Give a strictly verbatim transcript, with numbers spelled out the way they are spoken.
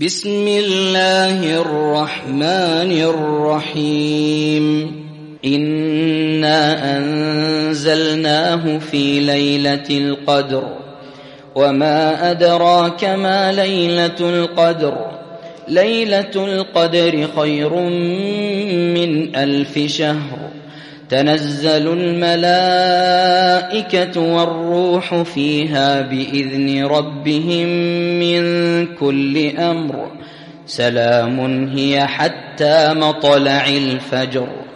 بسم الله الرحمن الرحيم إنا أنزلناه في ليلة القدر وما أدراك ما ليلة القدر ليلة القدر خير من ألف شهر تنزل الملائكة والروح فيها بإذن ربهم من كل أمر سلام هي حتى مطلع الفجر